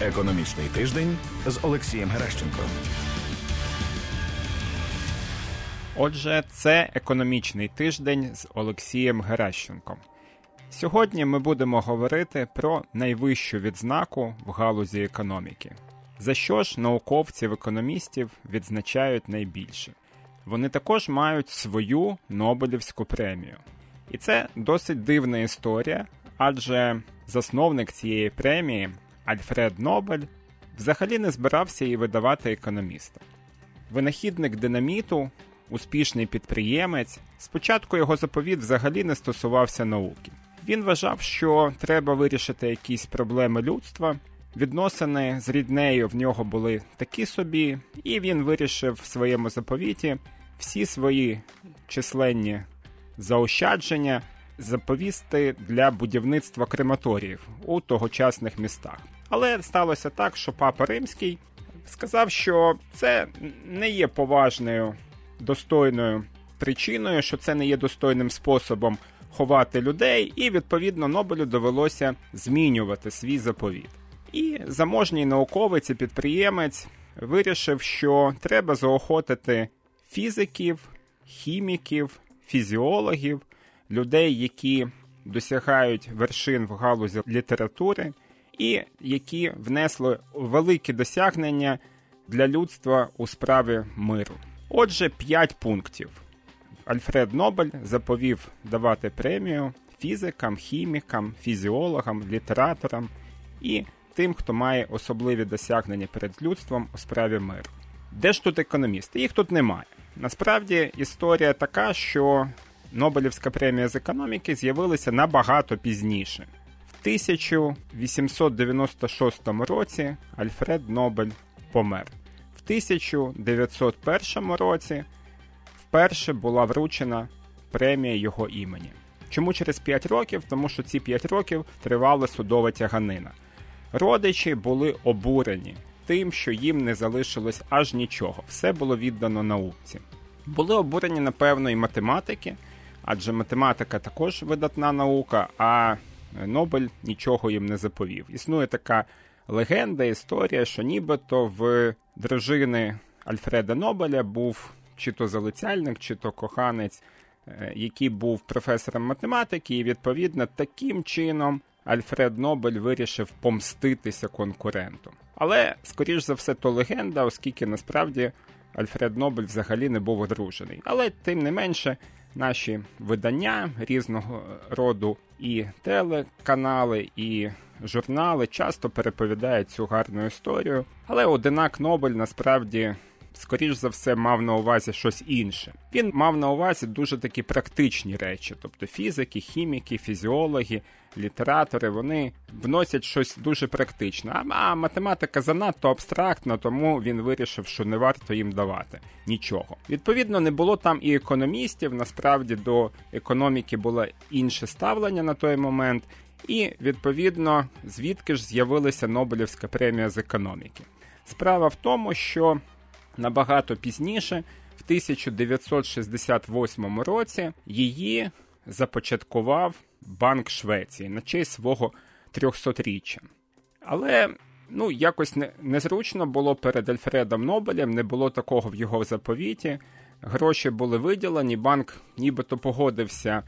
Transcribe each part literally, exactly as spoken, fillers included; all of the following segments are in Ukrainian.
Економічний тиждень з Олексієм Геращенком. Отже, це економічний тиждень з Олексієм Геращенком. Сьогодні ми будемо говорити про найвищу відзнаку в галузі економіки. За що ж науковців-економістів відзначають найбільше? Вони також мають свою Нобелівську премію. І це досить дивна історія, адже засновник цієї премії, Альфред Нобель, взагалі не збирався її видавати економістам. Винахідник динаміту, успішний підприємець, спочатку його заповіт взагалі не стосувався науки. Він вважав, що треба вирішити якісь проблеми людства, відносини з ріднею в нього були такі собі, і він вирішив в своєму заповіті всі свої численні заощадження заповісти для будівництва крематоріїв у тогочасних містах. Але сталося так, що Папа Римський сказав, що це не є поважною, достойною причиною, що це не є достойним способом ховати людей, і, відповідно, Нобелю довелося змінювати свій заповіт. І заможній науковець і підприємець вирішив, що треба заохотити фізиків, хіміків, фізіологів, людей, які досягають вершин в галузі літератури і які внесли великі досягнення для людства у справі миру. Отже, п'ять пунктів. Альфред Нобель заповів давати премію фізикам, хімікам, фізіологам, літераторам і тим, хто має особливі досягнення перед людством у справі миру. Де ж тут економісти? Їх тут немає. Насправді, історія така, що Нобелівська премія з економіки з'явилася набагато пізніше. В тисяча вісімсот дев'яносто шостому році Альфред Нобель помер. В тисяча дев'ятсот першому році вперше була вручена премія його імені. Чому через п'ять років? Тому що ці п'ять років тривала судова тяганина. Родичі були обурені тим, що їм не залишилось аж нічого. Все було віддано науці. Були обурені, напевно, і математики, адже математика також видатна наука, а Нобель нічого їм не заповів. Існує така легенда, історія, що нібито в дружини Альфреда Нобеля був чи то залицяльник, чи то коханець, який був професором математики, і, відповідно, таким чином Альфред Нобель вирішив помститися конкуренту. Але, скоріш за все, то легенда, оскільки, насправді, Альфред Нобель взагалі не був одружений. Але, тим не менше, наші видання різного роду і телеканали, і журнали часто переповідають цю гарну історію. Але одинак Нобель, насправді, скоріш за все, мав на увазі щось інше. Він мав на увазі дуже такі практичні речі, тобто фізики, хіміки, фізіологи, літератори, вони вносять щось дуже практичне. А, а математика занадто абстрактна, тому він вирішив, що не варто їм давати нічого. Відповідно, не було там і економістів, насправді до економіки було інше ставлення на той момент, і, відповідно, звідки ж з'явилася Нобелівська премія з економіки. Справа в тому, що набагато пізніше, в тисяча дев'ятсот шістдесят восьмому році, її започаткував Банк Швеції на честь свого трьохсотріччя. Але, ну, якось не, незручно було перед Альфредом Нобелем, не було такого в його заповіті. Гроші були виділені, банк нібито погодився,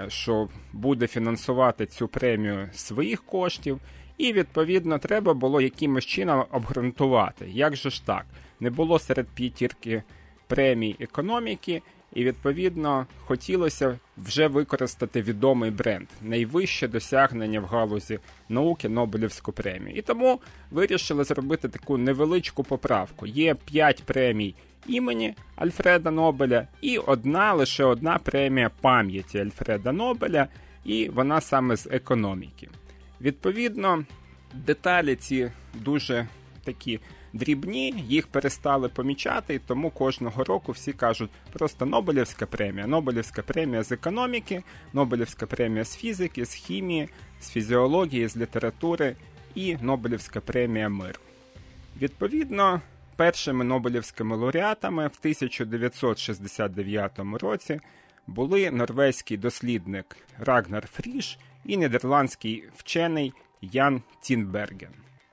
що буде фінансувати цю премію з своїх коштів, і, відповідно, треба було якимось чином обґрунтувати. Як же ж так? Не було серед п'ятірки премій економіки, і, відповідно, хотілося вже використати відомий бренд, найвище досягнення в галузі науки Нобелівську премію. І тому вирішили зробити таку невеличку поправку. Є п'ять премій імені Альфреда Нобеля і одна, лише одна премія пам'яті Альфреда Нобеля, і вона саме з економіки. Відповідно, деталі ці дуже такі дрібні, їх перестали помічати, і тому кожного року всі кажуть просто Нобелівська премія, Нобелівська премія з економіки, Нобелівська премія з фізики, з хімії, з фізіології, з літератури і Нобелівська премія миру. Відповідно, першими Нобелівськими лауреатами в тисяча дев'ятсот шістдесят дев'ятому році були норвезький дослідник Рагнар Фріш і нідерландський вчений Ян Тінберген.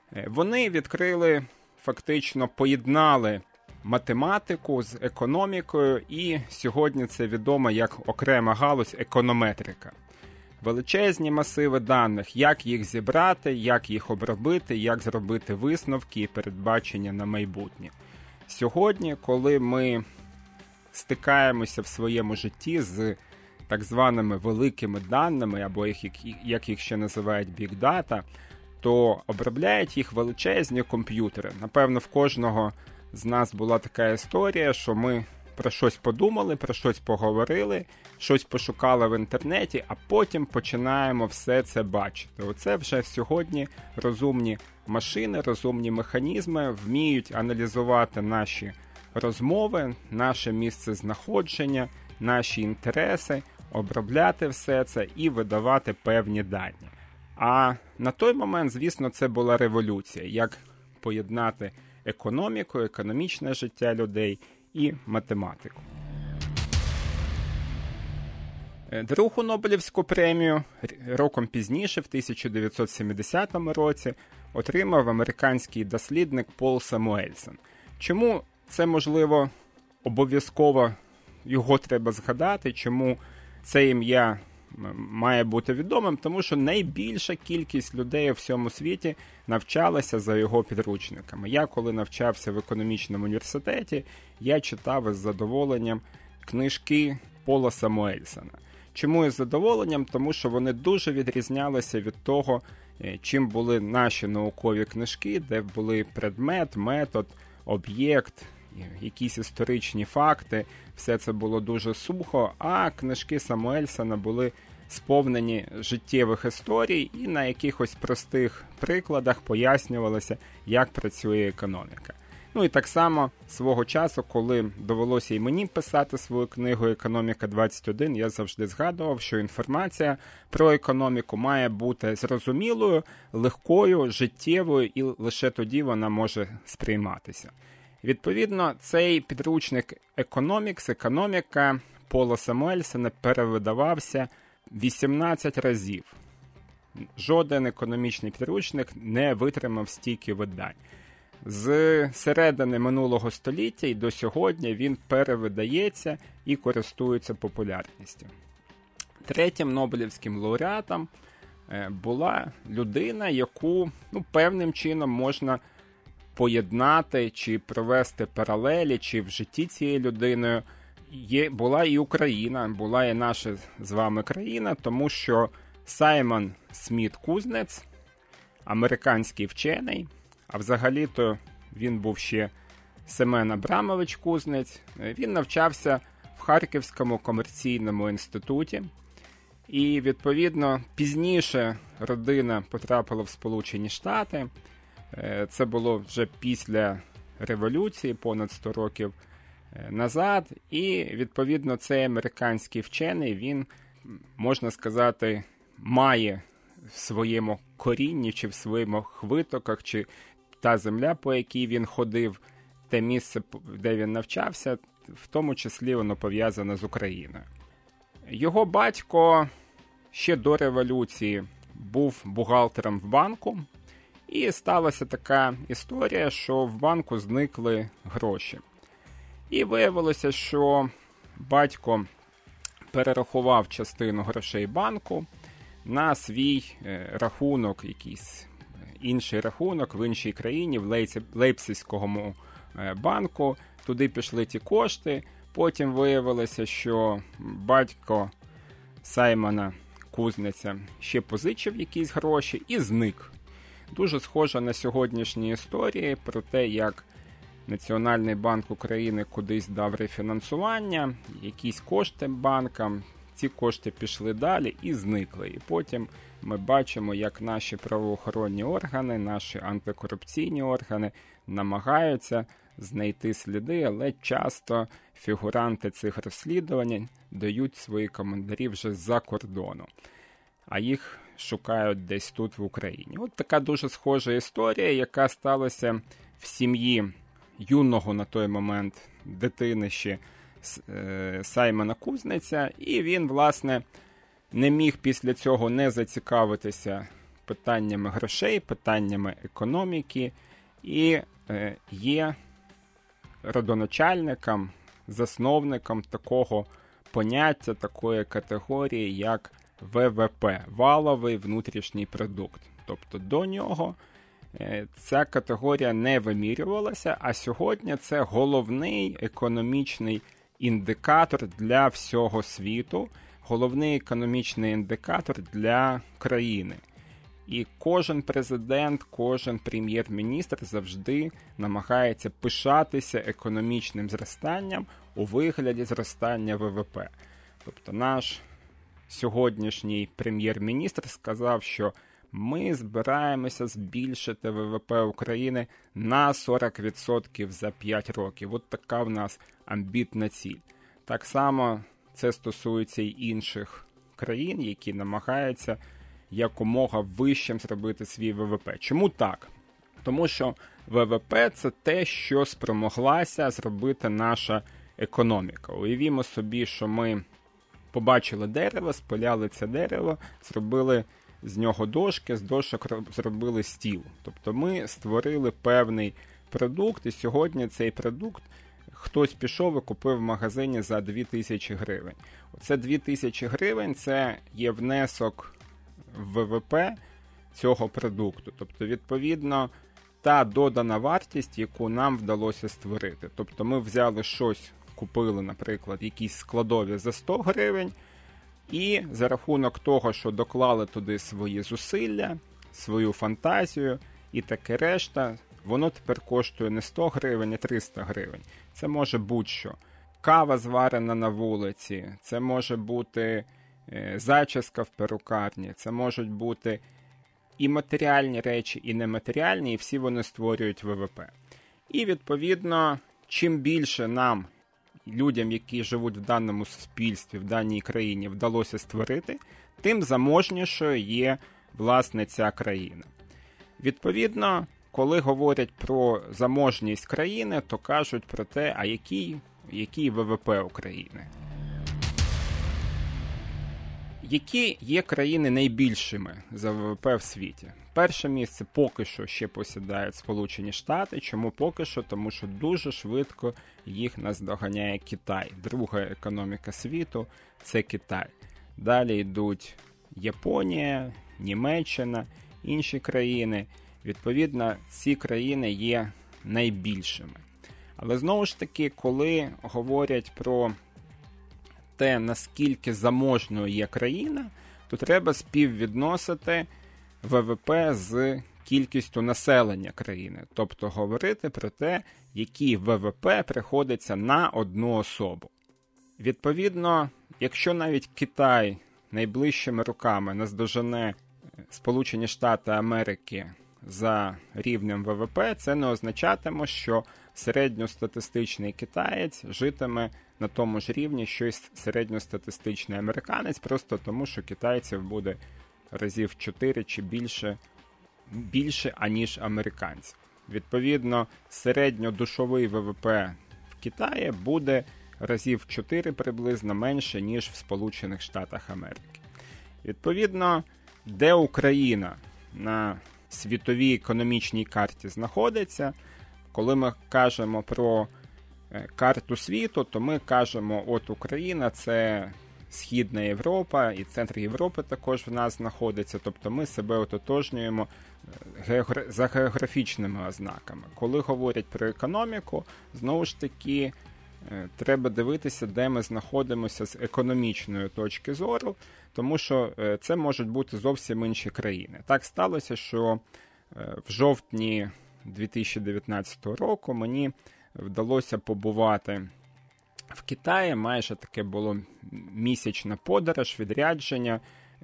Вони відкрили, фактично поєднали математику з економікою, і сьогодні це відомо як окрема галузь економетрика. Величезні масиви даних, як їх зібрати, як їх обробити, як зробити висновки і передбачення на майбутнє. Сьогодні, коли ми стикаємося в своєму житті з так званими великими даними, або їх, як їх ще називають Big Data, то обробляють їх величезні комп'ютери. Напевно, в кожного з нас була така історія, що ми про щось подумали, про щось поговорили, щось пошукали в інтернеті, а потім починаємо все це бачити. Оце вже сьогодні розумні машини, розумні механізми вміють аналізувати наші розмови, наше місце знаходження, наші інтереси, обробляти все це і видавати певні дані. А на той момент, звісно, це була революція, як поєднати економіку, економічне життя людей і математику. Другу Нобелівську премію роком пізніше, в тисяча дев'ятсот сімдесятому році, отримав американський дослідник Пол Самуельсон. Чому це, можливо, обов'язково його треба згадати, чому це ім'я має бути відомим? Тому що найбільша кількість людей у всьому світі навчалася за його підручниками. Я, коли навчався в економічному університеті, я читав із задоволенням книжки Пола Самуельсона. Чому із задоволенням? Тому що вони дуже відрізнялися від того, чим були наші наукові книжки, де були предмет, метод, об'єкт, якісь історичні факти. Все це було дуже сухо, а книжки Самуельсона були сповнені життєвих історій і на якихось простих прикладах пояснювалося, як працює економіка. Ну і так само свого часу, коли довелося і мені писати свою книгу «Економіка двадцять один», я завжди згадував, що інформація про економіку має бути зрозумілою, легкою, життєвою, і лише тоді вона може сприйматися. Відповідно, цей підручник «Економікс», «Економіка» Пола Самуельсона перевидавався вісімнадцять разів. Жоден економічний підручник не витримав стільки видань. З середини минулого століття і до сьогодні він перевидається і користується популярністю. Третім Нобелівським лауреатом була людина, яку ну, певним чином можна поєднати чи провести паралелі, чи в житті цією людиною є, була і Україна, була і наша з вами країна, тому що Саймон Сміт-Кузнец, американський вчений, а взагалі-то він був ще Семен Абрамович Кузнець, він навчався в Харківському комерційному інституті, і, відповідно, пізніше родина потрапила в Сполучені Штати. Це було вже після революції, понад сто років назад, і, відповідно, цей американський вчений, він, можна сказати, має в своєму корінні, чи в своїх витоках, чи та земля, по якій він ходив, те місце, де він навчався, в тому числі воно пов'язане з Україною. Його батько ще до революції був бухгалтером в банку, і сталася така історія, що в банку зникли гроші. І виявилося, що батько перерахував частину грошей банку на свій рахунок, якийсь інший рахунок в іншій країні, в Лейпцизькому банку. Туди пішли ті кошти. Потім виявилося, що батько Саймона Кузнеця ще позичив якісь гроші і зник. Дуже схоже на сьогоднішні історії про те, як Національний банк України кудись дав рефінансування, якісь кошти банкам, ці кошти пішли далі і зникли. І потім ми бачимо, як наші правоохоронні органи, наші антикорупційні органи намагаються знайти сліди, але часто фігуранти цих розслідувань дають свої коментарі вже з-за кордону, а їх шукають десь тут в Україні. От така дуже схожа історія, яка сталася в сім'ї юного на той момент дитини ще Саймона Кузнеця, і він, власне, не міг після цього не зацікавитися питаннями грошей, питаннями економіки і е, є родоначальником, засновником такого поняття, такої категорії, як ве ве пе – валовий внутрішній продукт. Тобто до нього е, ця категорія не вимірювалася, а сьогодні це головний економічний індикатор для всього світу, головний економічний індикатор для країни. І кожен президент, кожен прем'єр-міністр завжди намагається пишатися економічним зростанням у вигляді зростання ве ве пе. Тобто наш сьогоднішній прем'єр-міністр сказав, що ми збираємося збільшити ве ве пе України на сорок відсотків за п'ять років. От така в нас амбітна ціль. Так само це стосується й інших країн, які намагаються якомога вищим зробити свій ве ве пе. Чому так? Тому що ве ве пе – це те, що спромоглася зробити наша економіка. Уявімо собі, що ми побачили дерево, спиляли це дерево, зробили з нього дошки, з дошок зробили стіл. Тобто ми створили певний продукт, і сьогодні цей продукт хтось пішов і купив в магазині за дві тисячі гривень. Оце дві тисячі гривень – це є внесок в ве ве пе цього продукту. Тобто, відповідно, та додана вартість, яку нам вдалося створити. Тобто ми взяли щось, купили, наприклад, якісь складові за сто гривень, і за рахунок того, що доклали туди свої зусилля, свою фантазію і таке решта, воно тепер коштує не сто гривень, а триста гривень. Це може будь-що. Кава зварена на вулиці, це може бути е, зачіска в перукарні, це можуть бути і матеріальні речі, і нематеріальні, і всі вони створюють ве ве пе. І, відповідно, чим більше нам, людям, які живуть в даному суспільстві, в даній країні, вдалося створити, тим заможнішою є, власне, ця країна. Відповідно, коли говорять про заможність країни, то кажуть про те, а який, який ве ве пе України. Які є країни найбільшими за ве ве пе в світі? Перше місце поки що ще посідають Сполучені Штати. Чому поки що? Тому що дуже швидко їх наздоганяє Китай. Друга економіка світу – це Китай. Далі йдуть Японія, Німеччина, інші країни. Відповідно, ці країни є найбільшими. Але знову ж таки, коли говорять про те, наскільки заможною є країна, то треба співвідносити ве ве пе з кількістю населення країни. Тобто говорити про те, який ве ве пе приходиться на одну особу. Відповідно, якщо навіть Китай найближчими роками наздожене Сполучені Штати Америки за рівнем ве ве пе, це не означатиме, що середньостатистичний китаєць житиме на тому ж рівні, що й середньостатистичний американець, просто тому, що китайців буде разів чотири чи більше, більше аніж американців. Відповідно, середньодушовий ве ве пе в Китаї буде разів чотири приблизно менше, ніж в Сполучених Штатах Америки. Відповідно, де Україна на світовій економічній карті знаходиться, коли ми кажемо про карту світу, то ми кажемо, от Україна – це Східна Європа, і центр Європи також в нас знаходиться, тобто ми себе ототожнюємо географ... за географічними ознаками. Коли говорять про економіку, знову ж таки, треба дивитися, де ми знаходимося з економічної точки зору, тому що це можуть бути зовсім інші країни. Так сталося, що в жовтні дві тисячі дев'ятнадцятого року мені вдалося побувати в Китаї. Майже таке було місячна подорож, відрядження,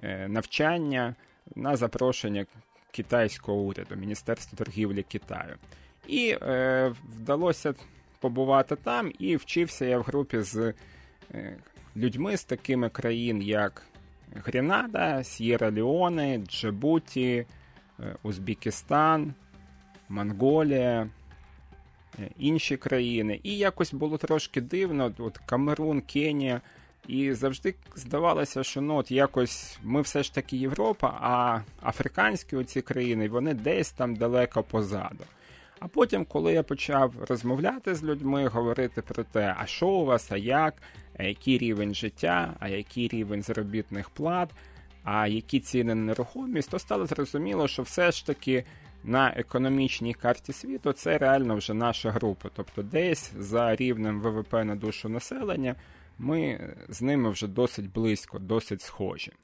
навчання на запрошення китайського уряду, Міністерства торгівлі Китаю. І е, вдалося побувати там, і вчився я в групі з е, людьми з такими країн, як Гренада, С'єра-Леоне, Джибуті, е, Узбекистан, Монголія, інші країни. І якось було трошки дивно, от Камерун, Кенія, І завжди здавалося, що ну, от якось ми все ж таки Європа, а африканські оці країни, вони десь там далеко позаду. А потім, коли я почав розмовляти з людьми, говорити про те, а що у вас, а як, а який рівень життя, а який рівень заробітних плат, а які ціни на нерухомість, то стало зрозуміло, що все ж таки на економічній карті світу це реально вже наша група. Тобто десь за рівнем ВВП на душу населення ми з ними вже досить близько, досить схожі.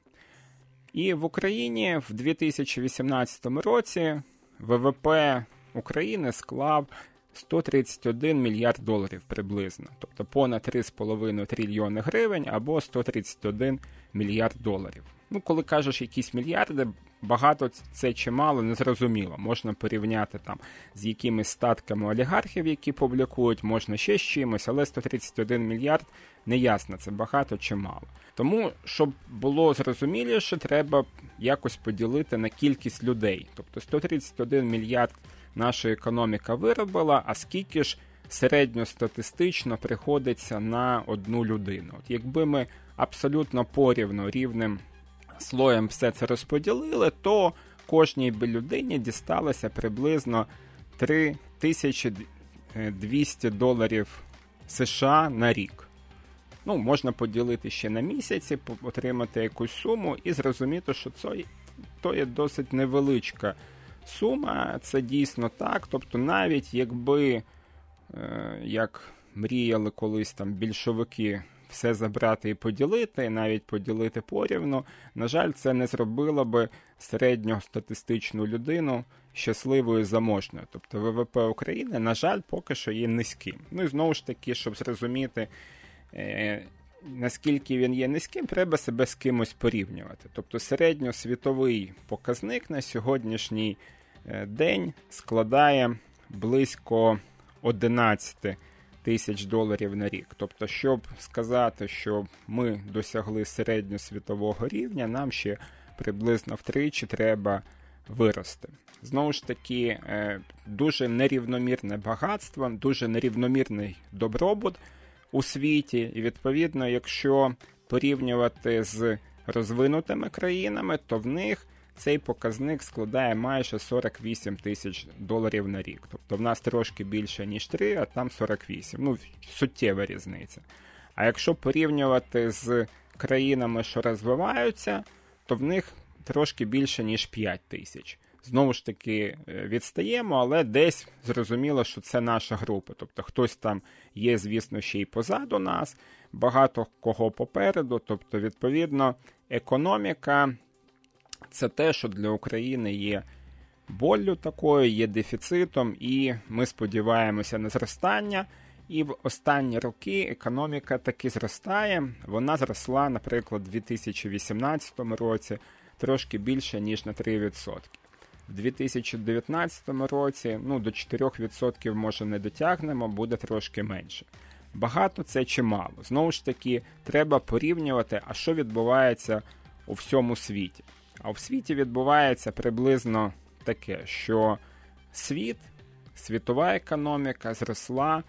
І в Україні в дві тисячі вісімнадцятому році ВВП України склав сто тридцять один мільярд доларів приблизно, тобто понад три з половиною трильйони гривень або сто тридцять один мільярд доларів. Ну, коли кажеш якісь мільярди, багато це чи мало, незрозуміло. Можна порівняти там з якимись статками олігархів, які публікують, можна ще з чимось, але сто тридцять один мільярд не ясно, це багато чи мало. Тому, щоб було зрозуміліше, треба якось поділити на кількість людей. Тобто сто тридцять один мільярд наша економіка виробила, а скільки ж середньостатистично приходиться на одну людину. От якби ми абсолютно порівну рівним слоєм все це розподілили, то кожній би людині дісталося приблизно три тисячі двісті доларів США на рік. Ну, можна поділити ще на місяці, отримати якусь суму і зрозуміти, що це то є досить невеличка сума, це дійсно так. Тобто навіть якби, е, як мріяли колись там більшовики, все забрати і поділити, навіть поділити порівну, на жаль, це не зробило би середньостатистичну людину щасливою, заможною. Тобто ВВП України, на жаль, поки що є низьким. Ну і знову ж таки, щоб зрозуміти, е, наскільки він є низьким, треба себе з кимось порівнювати. Тобто середньосвітовий показник на сьогоднішній день складає близько одинадцять тисяч доларів на рік. Тобто, щоб сказати, що ми досягли середньосвітового рівня, нам ще приблизно втричі треба вирости. Знову ж таки, дуже нерівномірне багатство, дуже нерівномірний добробут у світі. І, відповідно, якщо порівнювати з розвинутими країнами, то в них цей показник складає майже сорок вісім тисяч доларів на рік. Тобто в нас трошки більше, ніж три, а там сорок вісім. Ну, суттєва різниця. А якщо порівнювати з країнами, що розвиваються, то в них трошки більше, ніж п'ять тисяч. Знову ж таки, відстаємо, але десь зрозуміло, що це наша група. Тобто хтось там є, звісно, ще й позаду нас, багато кого попереду. Тобто, відповідно, економіка – це те, що для України є боллю такою, є дефіцитом, і ми сподіваємося на зростання. І в останні роки економіка таки зростає. Вона зросла, наприклад, у дві тисячі вісімнадцятому році трошки більше, ніж на три відсотки. В дві тисячі дев'ятнадцятому році, ну, до чотирьох відсотків, може, не дотягнемо, буде трошки менше. Багато це чи мало? Знову ж таки, треба порівнювати, а що відбувається у всьому світі. А в світі відбувається приблизно таке, що світ, світова економіка зросла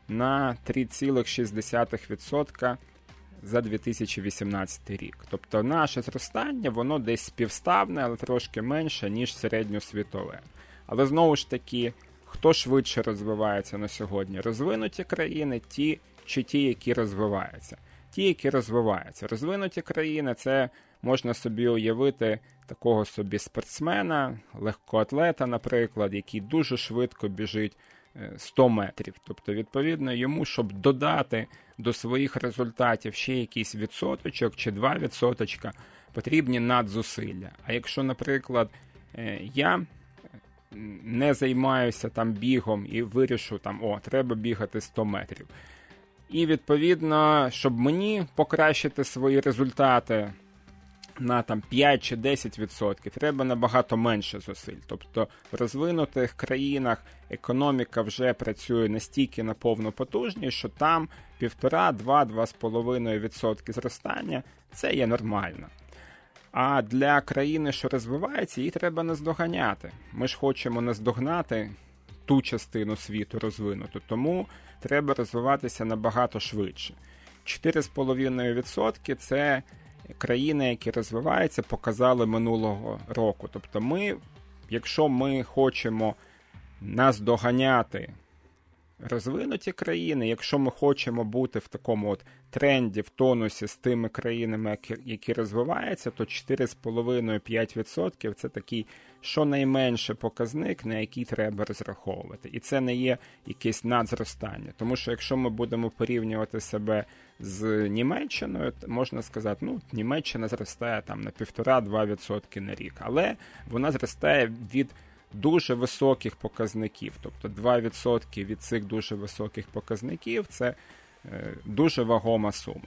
на три цілих шість десятих відсотка за дві тисячі вісімнадцятий рік. Тобто наше зростання, воно десь співставне, але трошки менше, ніж середньосвітове. Але знову ж таки, хто швидше розвивається на сьогодні? Розвинуті країни, ті чи ті, які розвиваються? Ті, які розвиваються. Розвинуті країни – це можна собі уявити такого собі спортсмена, легкоатлета, наприклад, який дуже швидко біжить сто метрів. Тобто, відповідно, йому, щоб додати до своїх результатів ще якийсь відсоточок чи два відсоточка, потрібні надзусилля. А якщо, наприклад, я не займаюся там бігом і вирішу, там, о, треба бігати сто метрів. І, відповідно, щоб мені покращити свої результати на там п'ять чи десять відсотків, треба набагато менше зусиль. Тобто в розвинутих країнах економіка вже працює настільки на повну потужність, що там півтора, два, два з половиною відсотки зростання – це є нормально. А для країни, що розвивається, її треба наздоганяти. Ми ж хочемо наздогнати ту частину світу розвинуту, тому треба розвиватися набагато швидше. чотири цілих п'ять десятих відсотка – це країни, які розвиваються, показали минулого року. Тобто ми, якщо ми хочемо наздоганяти розвинуті країни, якщо ми хочемо бути в такому от тренді, в тонусі з тими країнами, які розвиваються, то чотири цілих п'ять десятих - п'ять відсотків – це такий щонайменше показник, на який треба розраховувати. І це не є якесь надзростання. Тому що якщо ми будемо порівнювати себе з Німеччиною, можна сказати, ну, Німеччина зростає там на півтора-два відсотки на рік. Але вона зростає від дуже високих показників. Тобто два відсотки від цих дуже високих показників – це е, дуже вагома сума.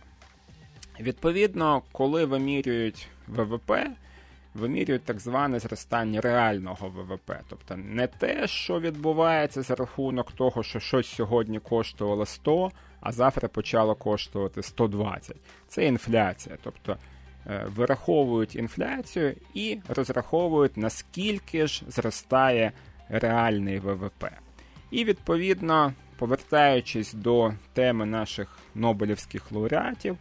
Відповідно, коли вимірюють ВВП, вимірюють так зване зростання реального ВВП. Тобто не те, що відбувається за рахунок того, що щось сьогодні коштувало сто, а завтра почало коштувати сто двадцять. Це інфляція. Тобто вираховують інфляцію і розраховують, наскільки ж зростає реальний ВВП. І, відповідно, повертаючись до теми наших нобелівських лауреатів,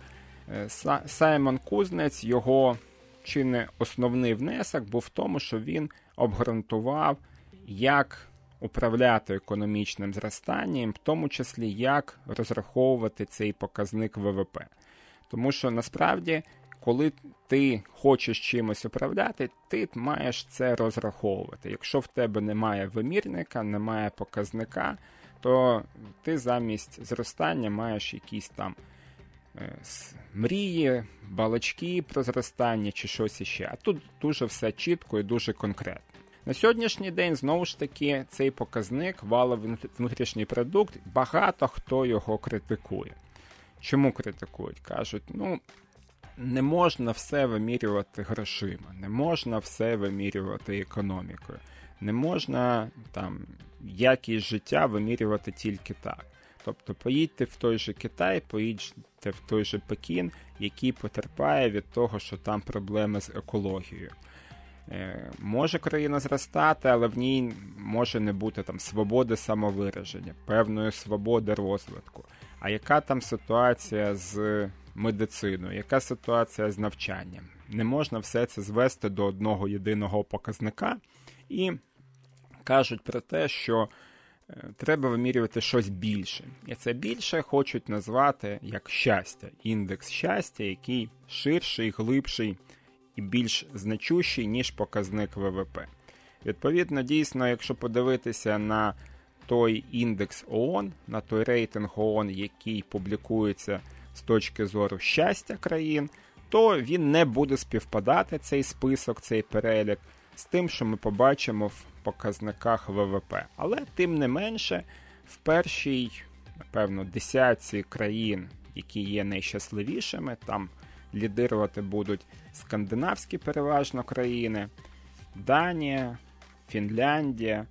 Саймон Кузнець, його чи не основний внесок був в тому, що він обґрунтував, як управляти економічним зростанням, в тому числі, як розраховувати цей показник ВВП. Тому що, насправді, коли ти хочеш чимось управляти, ти маєш це розраховувати. Якщо в тебе немає вимірника, немає показника, то ти замість зростання маєш якісь там е, мрії, балачки про зростання чи щось іще. А тут дуже все чітко і дуже конкретно. На сьогоднішній день, знову ж таки, цей показник, валовий внутрішній продукт, багато хто його критикує. Чому критикують? Кажуть, ну, не можна все вимірювати грошима, не можна все вимірювати економікою, не можна там якість життя вимірювати тільки так. Тобто поїдьте в той же Китай, поїдьте в той же Пекін, який потерпає від того, що там проблеми з екологією. Е, може країна зростати, але в ній може не бути там свободи самовираження, певної свободи розвитку. А яка там ситуація з медициною, яка ситуація з навчанням? Не можна все це звести до одного єдиного показника. І кажуть про те, що е, треба вимірювати щось більше. І це більше хочуть назвати як щастя, індекс щастя, який ширший, глибший і більш значущий, ніж показник ВВП. Відповідно, дійсно, якщо подивитися на той індекс ООН, на той рейтинг ООН, який публікується з точки зору щастя країн, то він не буде співпадати, цей список, цей перелік, з тим, що ми побачимо в показниках ВВП. Але, тим не менше, в першій, напевно, десятці країн, які є найщасливішими, там лідирувати будуть скандинавські переважно країни, Данія, Фінляндія,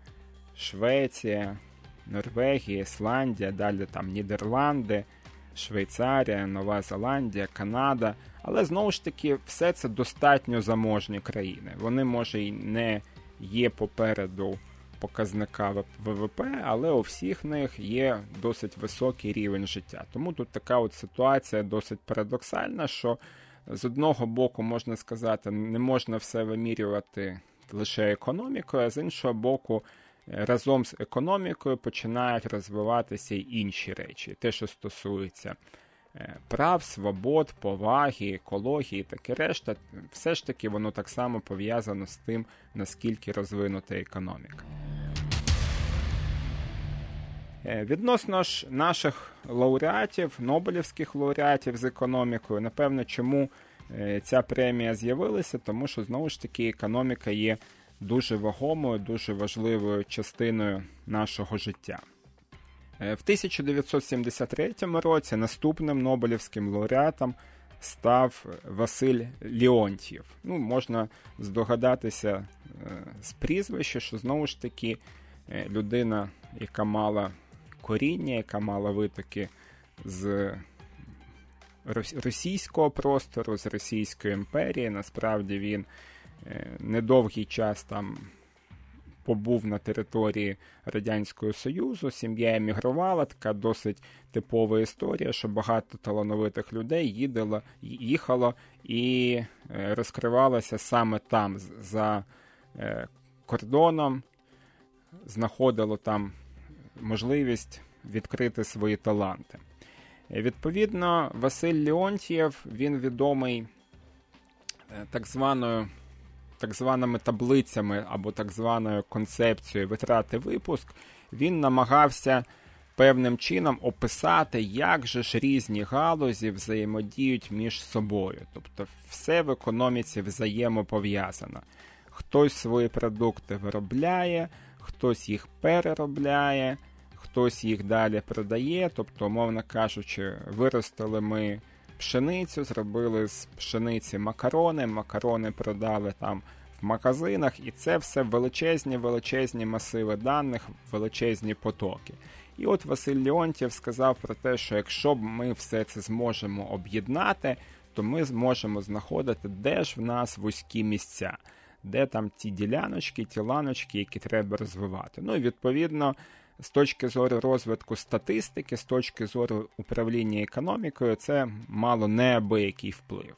Швеція, Норвегія, Ісландія, далі там Нідерланди, Швейцарія, Нова Зеландія, Канада. Але, знову ж таки, все це достатньо заможні країни. Вони, може, і не є попереду показника ВВП, але у всіх них є досить високий рівень життя. Тому тут така от ситуація досить парадоксальна, що з одного боку, можна сказати, не можна все вимірювати лише економікою, а з іншого боку, разом з економікою починають розвиватися й інші речі. Те, що стосується прав, свобод, поваги, екології, таке решта, все ж таки воно так само пов'язано з тим, наскільки розвинута економіка. Відносно ж наших лауреатів, нобелівських лауреатів з економікою, напевно, чому ця премія з'явилася, тому що, знову ж таки, економіка є дуже вагомою, дуже важливою частиною нашого життя. В тисяча дев'ятсот сімдесят третьому році наступним нобелівським лауреатом став Василь Леонтьєв. Ну, можна здогадатися з прізвища, що, знову ж таки, людина, яка мала коріння, яка мала витоки з російського простору, з Російської імперії. Насправді він недовгий час там побув на території Радянського Союзу, сім'я емігрувала, така досить типова історія, що багато талановитих людей їдало, їхало і розкривалося саме там, за кордоном, знаходило там можливість відкрити свої таланти. Відповідно, Василь Леонтьєв, він відомий так званою, так званими таблицями або так званою концепцією витрати-випуск. Він намагався певним чином описати, як же ж різні галузі взаємодіють між собою. Тобто все в економіці взаємопов'язано. Хтось свої продукти виробляє, хтось їх переробляє, хтось їх далі продає, тобто, умовно кажучи, виростили ми пшеницю, зробили з пшениці макарони, макарони продали там в магазинах, і це все величезні-величезні масиви даних, величезні потоки. І от Василь Леонтьєв сказав про те, що якщо ми все це зможемо об'єднати, то ми зможемо знаходити, де ж в нас вузькі місця, де там ті діляночки, ті ланочки, які треба розвивати. Ну і відповідно, з точки зору розвитку статистики, з точки зору управління економікою, це мало неабиякий вплив.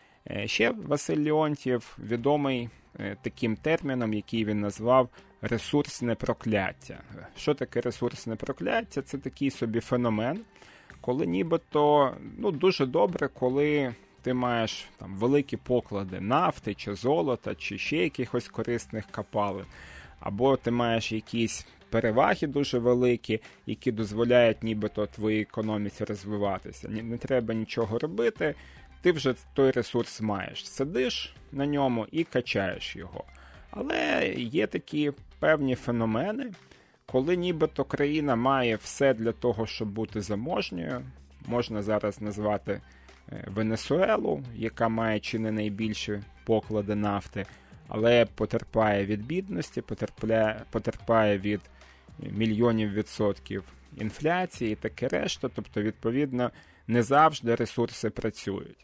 Ще Василь Леонтьєв відомий таким терміном, який він назвав ресурсне прокляття. Що таке ресурсне прокляття? Це такий собі феномен, коли нібито, ну, дуже добре, коли ти маєш там великі поклади нафти, чи золота, чи ще якихось корисних копалин, або ти маєш якісь переваги дуже великі, які дозволяють нібито твоїй економіці розвиватися. Не, не треба нічого робити, ти вже той ресурс маєш. Сидиш на ньому і качаєш його. Але є такі певні феномени, коли нібито країна має все для того, щоб бути заможньою. Можна зараз назвати Венесуелу, яка має чи не найбільші поклади нафти, але потерпає від бідності, потерпає, потерпає від мільйонів відсотків інфляції і таке решта, тобто, відповідно, не завжди ресурси працюють.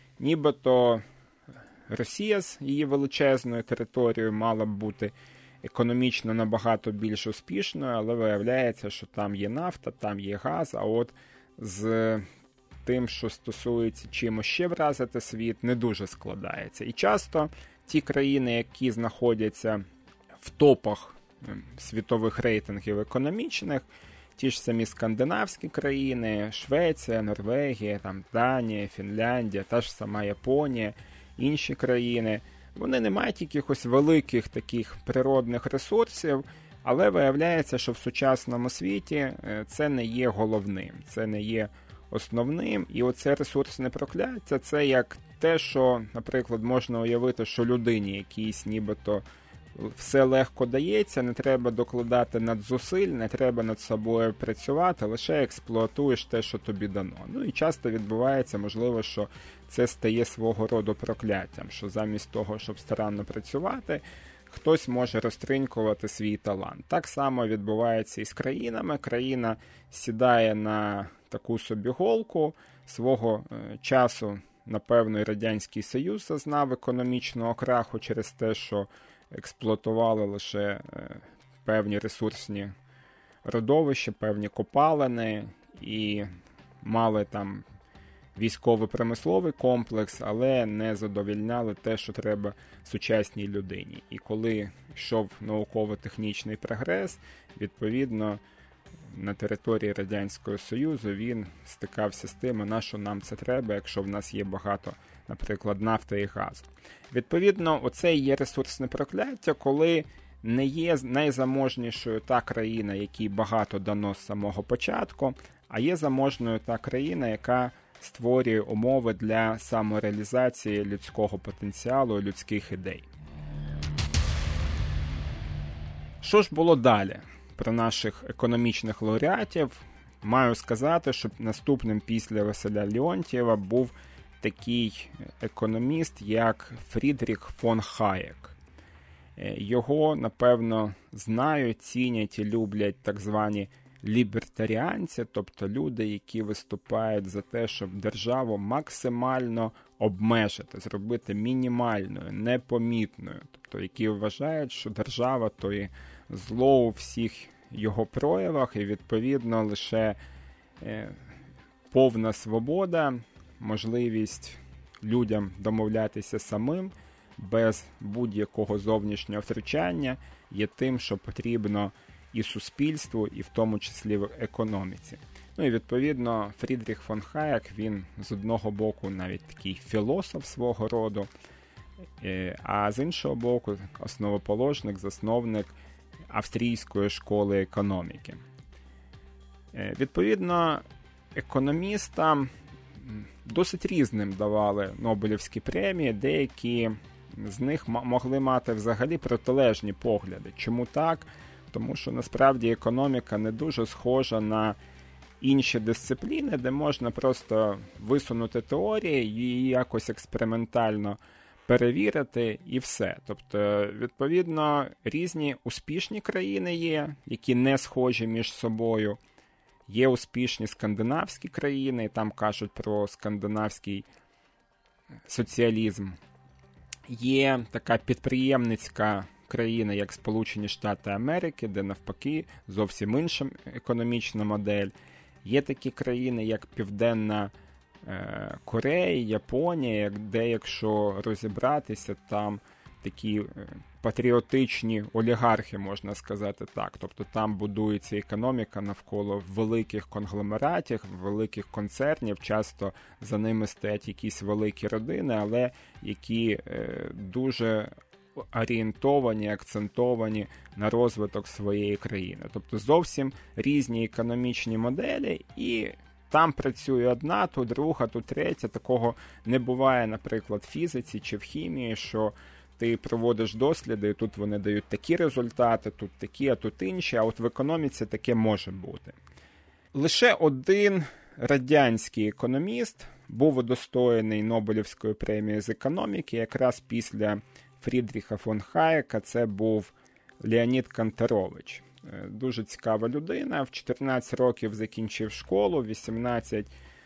Нібито Росія з її величезною територією мала б бути економічно набагато більш успішною, але виявляється, що там є нафта, там є газ, а от з тим, що стосується чимось ще вразити світ, не дуже складається. І часто ті країни, які знаходяться в топах світових рейтингів економічних, ті ж самі скандинавські країни, Швеція, Норвегія, там, Данія, Фінляндія, та ж сама Японія, інші країни, вони не мають якихось великих таких природних ресурсів, але виявляється, що в сучасному світі це не є головним, це не є основним, і оце ресурсне прокляття, це як те, що, наприклад, можна уявити, що людині якійсь нібито все легко дається, не треба докладати надзусиль, не треба над собою працювати, лише експлуатуєш те, що тобі дано. Ну і часто відбувається, можливо, що це стає свого роду прокляттям, що замість того, щоб старанно працювати, хтось може розтринькувати свій талант. Так само відбувається і з країнами. Країна сідає на таку собі голку, свого е, часу, напевно, і Радянський Союз зазнав економічного краху через те, що експлуатували лише е, певні ресурсні родовища, певні копалини і мали там військово-промисловий комплекс, але не задовольняли те, що треба сучасній людині. І коли йшов науково-технічний прогрес, відповідно, на території Радянського Союзу він стикався з тим, на що нам це треба, якщо в нас є багато, наприклад, нафти і газу. Відповідно, оце є ресурсне прокляття, коли не є найзаможнішою та країна, якій багато дано з самого початку, а є заможною та країна, яка створює умови для самореалізації людського потенціалу і людських ідей. Що ж було далі? Про наших економічних лауреатів маю сказати, що наступним після Василя Леонтьєва був такий економіст, як Фрідріх фон Хаєк. Його, напевно, знають, цінять і люблять так звані лібертаріанці, тобто люди, які виступають за те, щоб державу максимально обмежити, зробити мінімальною, непомітною. Тобто тобто які вважають, що держава – то і зло у всіх його проявах, і відповідно лише е, повна свобода, можливість людям домовлятися самим, без будь-якого зовнішнього втручання, є тим, що потрібно і суспільству, і в тому числі в економіці. Ну і відповідно Фрідріх фон Хаєк, він з одного боку навіть такий філософ свого роду, а з іншого боку основоположник, засновник австрійської школи економіки. Відповідно, економістам досить різним давали Нобелівські премії, деякі з них м- могли мати взагалі протилежні погляди. Чому так? Тому що насправді економіка не дуже схожа на інші дисципліни, де можна просто висунути теорії, її якось експериментально перевірити і все. Тобто, відповідно, різні успішні країни є, які не схожі між собою. Є успішні скандинавські країни, там кажуть про скандинавський соціалізм. Є така підприємницька країна, як Сполучені Штати Америки, де навпаки зовсім інша економічна модель. Є такі країни, як Південна е, Корея, Японія, де, якщо розібратися, там такі е, патріотичні олігархи, можна сказати так. Тобто там будується економіка навколо великих конгломератів, великих концернів, часто за ними стоять якісь великі родини, але які е, дуже орієнтовані, акцентовані на розвиток своєї країни. Тобто зовсім різні економічні моделі, і там працює одна, тут друга, тут третя. Такого не буває, наприклад, в фізиці чи в хімії, що ти проводиш досліди, і тут вони дають такі результати, тут такі, а тут інші, а от в економіці таке може бути. Лише один радянський економіст був удостоєний Нобелівської премії з економіки якраз після Фрідріха фон Хаєка, це був Леонід Канторович. Дуже цікава людина, в чотирнадцять років закінчив школу, в вісімнадцять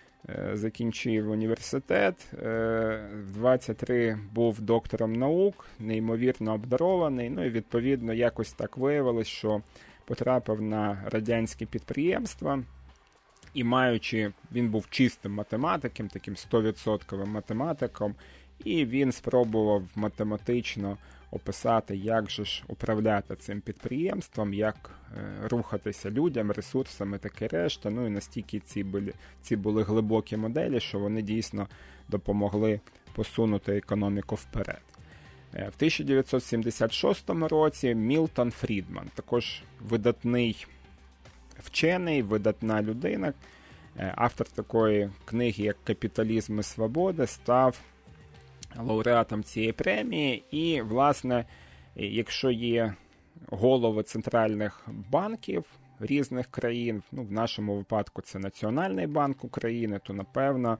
закінчив університет, в двадцять три був доктором наук, неймовірно обдарований, ну і відповідно якось так виявилось, що потрапив на радянські підприємства, і маючи, він був чистим математиком, таким сто відсотків математиком, і він спробував математично описати, як же ж управляти цим підприємством, як е, рухатися людям, ресурсами, таке решта. Ну і настільки ці були, ці були глибокі моделі, що вони дійсно допомогли посунути економіку вперед. Е, в тисяча дев'ятсот сімдесят шостому році Мілтон Фрідман, також видатний вчений, видатна людина, е, автор такої книги, як «Капіталізм і свобода», став лауреатом цієї премії, і, власне, якщо є голови центральних банків різних країн, ну, в нашому випадку це Національний банк України, то, напевно,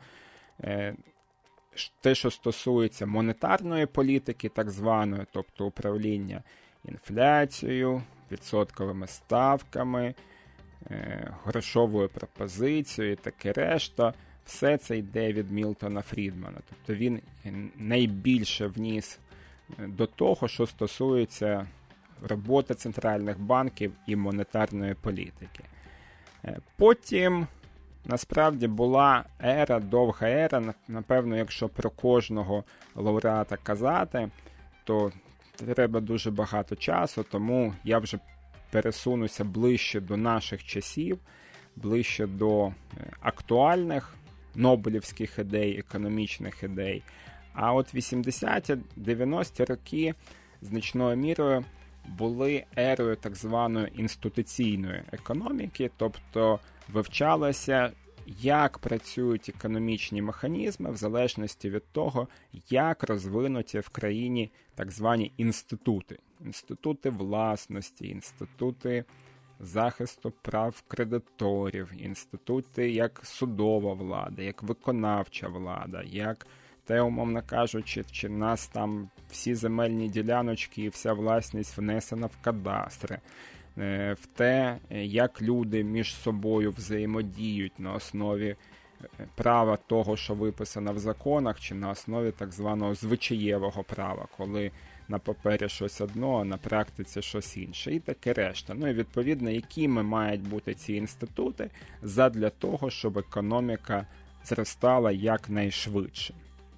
те, що стосується монетарної політики, так званої, тобто управління інфляцією, відсотковими ставками, грошовою пропозицією і таке решта, все це йде від Мілтона Фрідмана. Тобто він найбільше вніс до того, що стосується роботи центральних банків і монетарної політики. Потім, насправді, була ера, довга ера, напевно, якщо про кожного лауреата казати, то треба дуже багато часу, тому я вже пересунуся ближче до наших часів, ближче до актуальних нобелівських ідей, економічних ідей. А от вісімдесяті-дев'яності роки значною мірою були ерою так званої інституційної економіки, тобто вивчалося, як працюють економічні механізми в залежності від того, як розвинуті в країні так звані інститути. Інститути власності, інститути захисту прав кредиторів, інститути як судова влада, як виконавча влада, як те, умовно кажучи, чи нас там всі земельні діляночки і вся власність внесена в кадастри, в те, як люди між собою взаємодіють на основі права того, що виписано в законах, чи на основі так званого звичаєвого права, коли на папері щось одно, а на практиці щось інше. І таке решта. Ну і відповідно, якими мають бути ці інститути задля того, щоб економіка зростала якнайшвидше.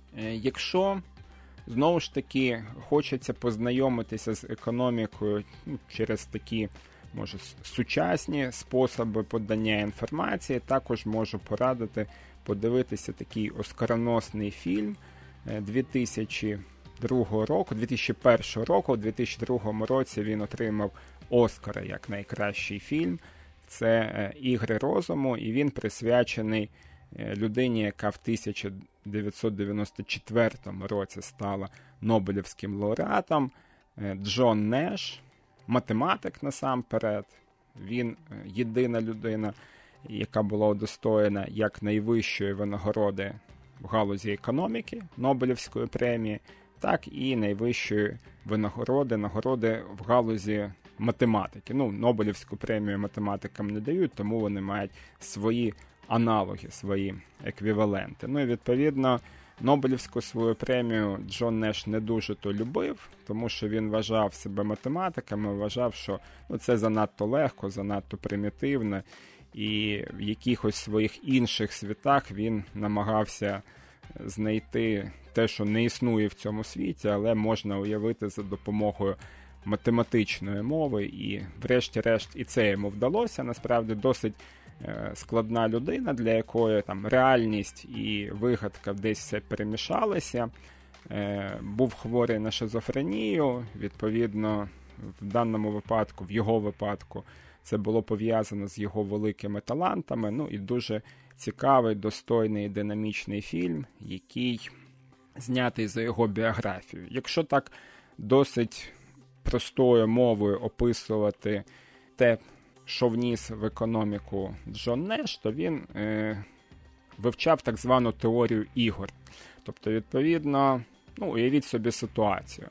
Якщо, знову ж таки, хочеться познайомитися з економікою ну, через такі, може, сучасні способи подання інформації, також можу порадити подивитися такий оскароносний фільм дві тисячі другого року, дві тисячі першого року, у дві тисячі другому році він отримав Оскара як найкращий фільм. Це «Ігри розуму», і він присвячений людині, яка в тисяча дев'ятсот дев'яносто четвертому році стала Нобелівським лауреатом, Джон Неш, математик насамперед. Він єдина людина, яка була удостоєна як найвищої винагороди в галузі економіки, Нобелівської премії, так і найвищої винагороди, нагороди в галузі математики. Ну, Нобелівську премію математикам не дають, тому вони мають свої аналоги, свої еквіваленти. Ну і відповідно, Нобелівську свою премію Джон Неш не дуже то любив, тому що він вважав себе математиком і вважав, що ну, це занадто легко, занадто примітивно, і в якихось своїх інших світах він намагався знайти те, що не існує в цьому світі, але можна уявити за допомогою математичної мови, і врешті-решт і це йому вдалося. Насправді досить е, складна людина, для якої там реальність і вигадка десь все перемішалися. Е, був хворий на шизофренію, відповідно, в даному випадку, в його випадку, це було пов'язано з його великими талантами. Ну і дуже цікавий, достойний і динамічний фільм, який знятий за його біографію. Якщо так досить простою мовою описувати те, що вніс в економіку Джон Неш, то він е, вивчав так звану теорію ігор. Тобто, відповідно, ну, уявіть собі ситуацію.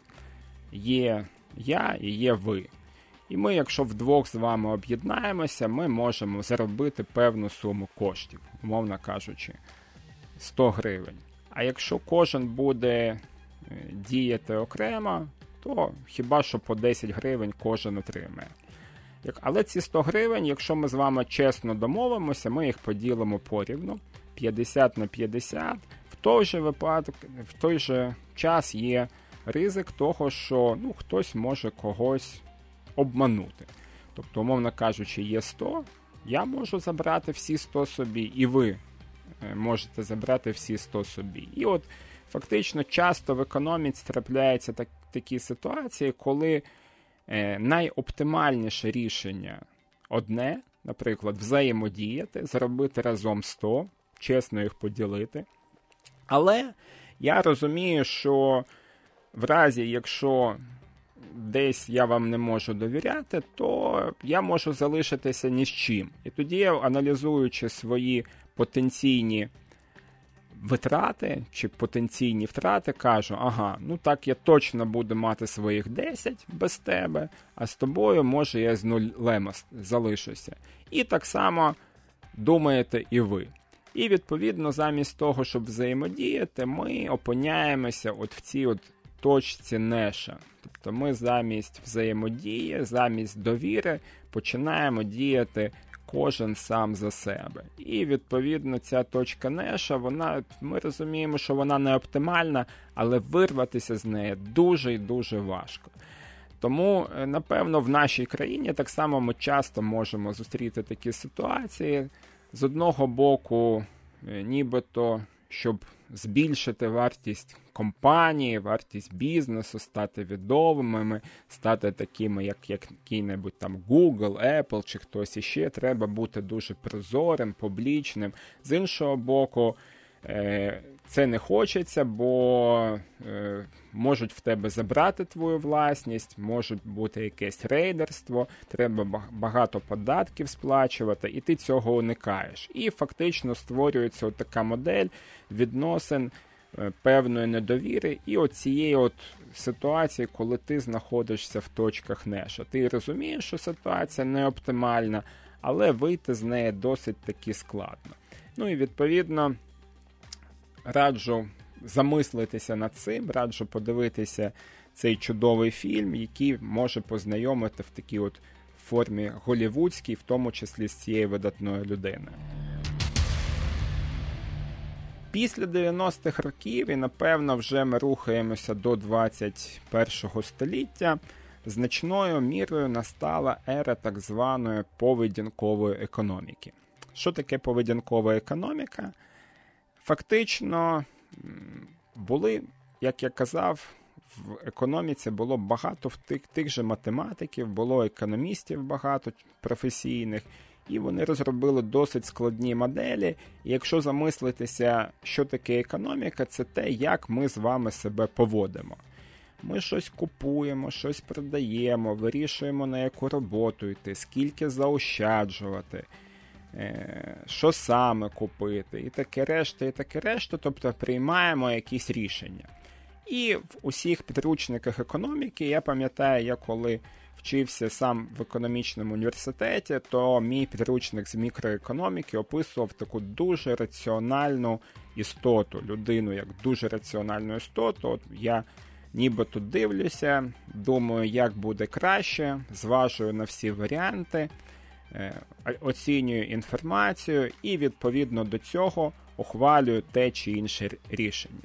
Є я і є ви. І ми, якщо вдвох з вами об'єднаємося, ми можемо заробити певну суму коштів, умовно кажучи, сто гривень. А якщо кожен буде діяти окремо, то хіба що по десять гривень кожен отримає. Але ці сто гривень, якщо ми з вами чесно домовимося, ми їх поділимо порівну, п'ятдесят на п'ятдесят. В той же випадок, в той же час є ризик того, що ну, хтось може когось обманути. Тобто, умовно кажучи, є сто, я можу забрати всі сто собі, і ви можете забрати всі сто собі. І от фактично часто в економіці трапляються так, такі ситуації, коли е, найоптимальніше рішення одне, наприклад, взаємодіяти, зробити разом сто, чесно їх поділити. Але я розумію, що в разі, якщо десь я вам не можу довіряти, то я можу залишитися ні з чим. І тоді я, аналізуючи свої потенційні витрати чи потенційні втрати, кажу, ага, ну так я точно буду мати своїх десять без тебе, а з тобою, може, я з нулем залишуся. І так само думаєте і ви. І, відповідно, замість того, щоб взаємодіяти, ми опиняємося от в цій от точці Неша. Тобто ми замість взаємодії, замість довіри починаємо діяти кожен сам за себе. І, відповідно, ця точка Неша, вона, ми розуміємо, що вона не оптимальна, але вирватися з неї дуже і дуже важко. Тому, напевно, в нашій країні так само ми часто можемо зустріти такі ситуації. З одного боку, нібито, щоб збільшити вартість компанії, вартість бізнесу, стати відомими, стати такими, як який-небудь там Google, Apple чи хтось іще, треба бути дуже прозорим, публічним. З іншого боку, це не хочеться, бо можуть в тебе забрати твою власність, може бути якесь рейдерство, треба багато податків сплачувати, і ти цього уникаєш. І фактично створюється от така модель відносин певної недовіри і от цієї от ситуації, коли ти знаходишся в точках Неша. Ти розумієш, що ситуація не оптимальна, але вийти з неї досить таки складно. Ну і відповідно раджу замислитися над цим, раджу подивитися цей чудовий фільм, який може познайомити в такій от формі голлівудській, в тому числі з цією видатною людиною. Після дев'яностих років, і напевно вже ми рухаємося до двадцять першого століття, значною мірою настала ера так званої поведінкової економіки. Що таке поведінкова економіка? Фактично були, як я казав, в економіці було багато тих, тих же математиків, було економістів багато професійних, і вони розробили досить складні моделі. І якщо замислитися, що таке економіка, це те, як ми з вами себе поводимо. Ми щось купуємо, щось продаємо, вирішуємо, на яку роботу йти, скільки заощаджувати, що саме купити, і таке решта, і таке решта, тобто приймаємо якісь рішення. І в усіх підручниках економіки, я пам'ятаю, я коли вчився сам в економічному університеті, то мій підручник з мікроекономіки описував таку дуже раціональну істоту, людину як дуже раціональну істоту. От я нібито дивлюся, думаю, як буде краще, зважую на всі варіанти, оцінюю інформацію і відповідно до цього ухвалюю те чи інше рішення.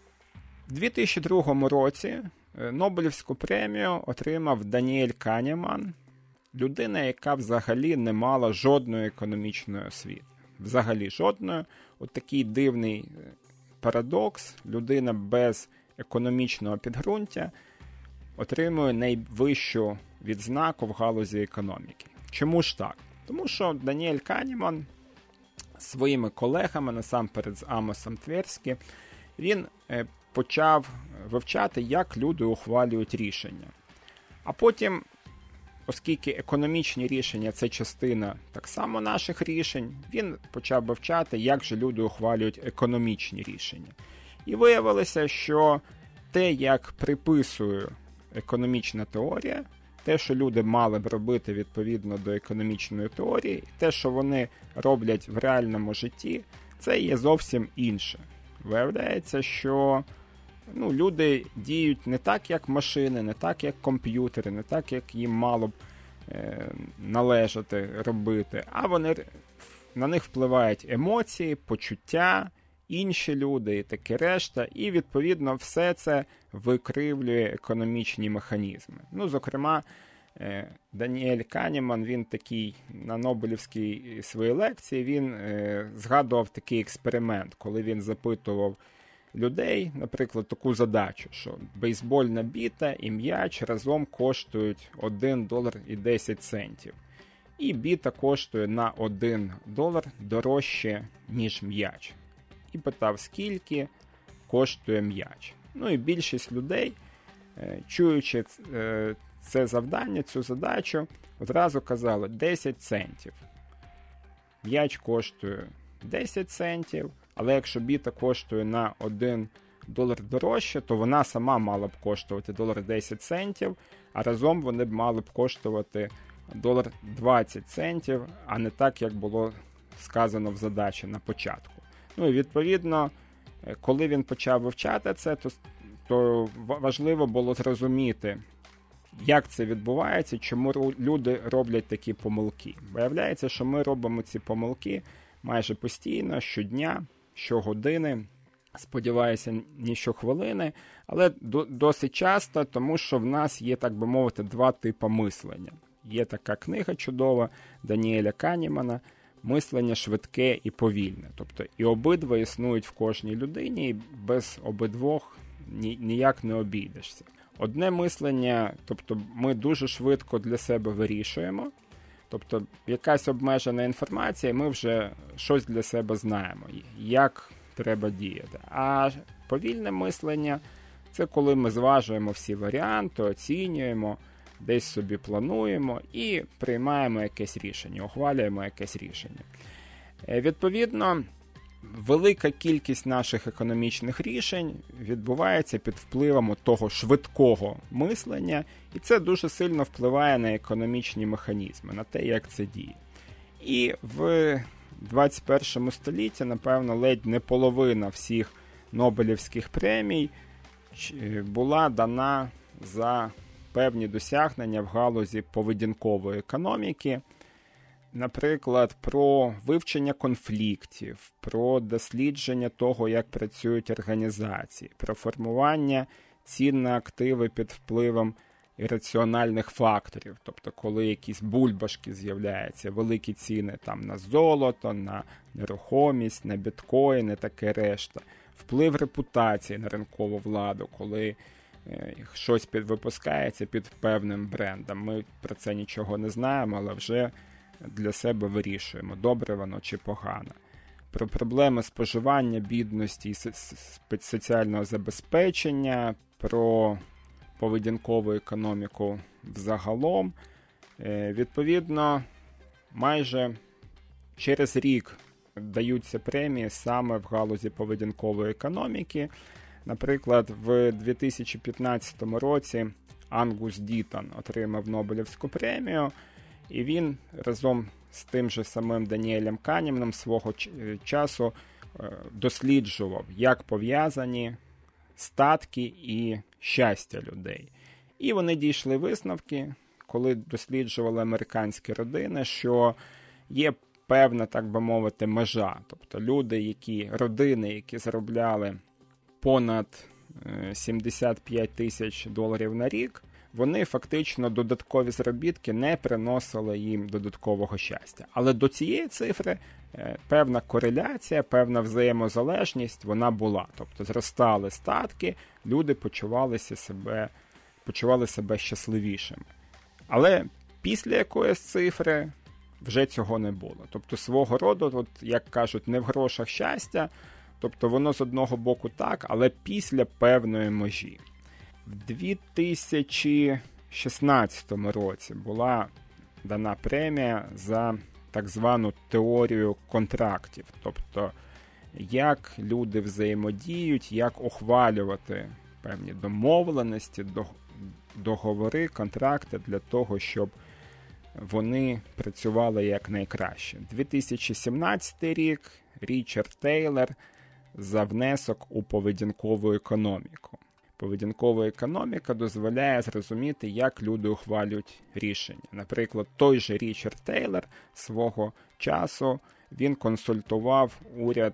У дві тисячі другому році Нобелівську премію отримав Даніель Канеман, людина, яка взагалі не мала жодної економічної освіти. Взагалі жодної. От такий дивний парадокс. Людина без економічного підґрунтя отримує найвищу відзнаку в галузі економіки. Чому ж так? Тому що Даніель Канеман своїми колегами, насамперед з Амосом Тверські, він почав вивчати, як люди ухвалюють рішення. А потім, оскільки економічні рішення – це частина так само наших рішень, він почав вивчати, як же люди ухвалюють економічні рішення. І виявилося, що те, як приписує економічна теорія, те, що люди мали б робити відповідно до економічної теорії, те, що вони роблять в реальному житті, це є зовсім інше. Виявляється, що ну, люди діють не так, як машини, не так, як комп'ютери, не так, як їм мало б е, належати робити, а вони, на них впливають емоції, почуття, інші люди і таке решта, і, відповідно, все це викривлює економічні механізми. Ну, зокрема, е, Даніель Канеман, він такий, на Нобелівській своїй лекції, він е, згадував такий експеримент, коли він запитував людей, наприклад, таку задачу, що бейсбольна біта і м'яч разом коштують один долар і десять центів. І біта коштує на один долар дорожче, ніж м'яч. І питав, скільки коштує м'яч. Ну і більшість людей, чуючи це завдання, цю задачу, одразу казали десять центів. М'яч коштує десять центів, але якщо біта коштує на один долар дорожче, то вона сама мала б коштувати долар десять центів, а разом вони б мали б коштувати долар двадцять центів, а не так, як було сказано в задачі на початку. Ну і відповідно, коли він почав вивчати це, то, то важливо було зрозуміти, як це відбувається, чому люди роблять такі помилки. Виявляється, що ми робимо ці помилки майже постійно, щодня, щогодини, сподіваюся, не щохвилини, але до, досить часто, тому що в нас є, так би мовити, два типи мислення. Є така книга чудова Даніеля Канемана «Мислення швидке і повільне». Тобто і обидва існують в кожній людині, і без обидвох ні, ніяк не обійдешся. Одне мислення, тобто ми дуже швидко для себе вирішуємо, тобто якась обмежена інформація, ми вже щось для себе знаємо, як треба діяти. А повільне мислення – це коли ми зважуємо всі варіанти, оцінюємо, десь собі плануємо і приймаємо якесь рішення, ухвалюємо якесь рішення. Відповідно, велика кількість наших економічних рішень відбувається під впливом того швидкого мислення, і це дуже сильно впливає на економічні механізми, на те, як це діє. І в двадцять першому столітті, напевно, ледь не половина всіх Нобелівських премій була дана за певні досягнення в галузі поведінкової економіки, наприклад, про вивчення конфліктів, про дослідження того, як працюють організації, про формування цін на активи під впливом ірраціональних факторів, тобто коли якісь бульбашки з'являються, великі ціни там на золото, на нерухомість, на біткоїни, таке решта, вплив репутації на ринкову владу, коли е, щось під, випускається під певним брендом. Ми про це нічого не знаємо, але вже для себе вирішуємо, добре воно чи погано. Про проблеми споживання, бідності і соціального забезпечення, про поведінкову економіку взагалом. Відповідно, майже через рік даються премії саме в галузі поведінкової економіки. Наприклад, в дві тисячі п'ятнадцятому році Ангус Дітон отримав Нобелівську премію, і він разом з тим же самим Даніелем Канеманом свого часу досліджував, як пов'язані статки і щастя людей. І вони дійшли висновки, коли досліджували американські родини, що є певна, так би мовити, межа. Тобто люди, які, родини, які заробляли понад сімдесят п'ять тисяч доларів на рік, вони фактично додаткові заробітки не приносили їм додаткового щастя. Але до цієї цифри певна кореляція, певна взаємозалежність вона була. Тобто зростали статки, люди почувалися себе, почували себе щасливішими. Але після якоїсь цифри вже цього не було. Тобто свого роду, от, як кажуть, не в грошах щастя, тобто воно з одного боку так, але після певної межі. В дві тисячі шістнадцятому році була дана премія за так звану теорію контрактів, тобто як люди взаємодіють, як ухвалювати певні домовленості, договори, контракти для того, щоб вони працювали якнайкраще. дві тисячі сімнадцятий рік Річард Тейлор за внесок у поведінкову економіку. Поведінкова економіка дозволяє зрозуміти, як люди ухвалюють рішення. Наприклад, той же Річард Тейлор свого часу, він консультував уряд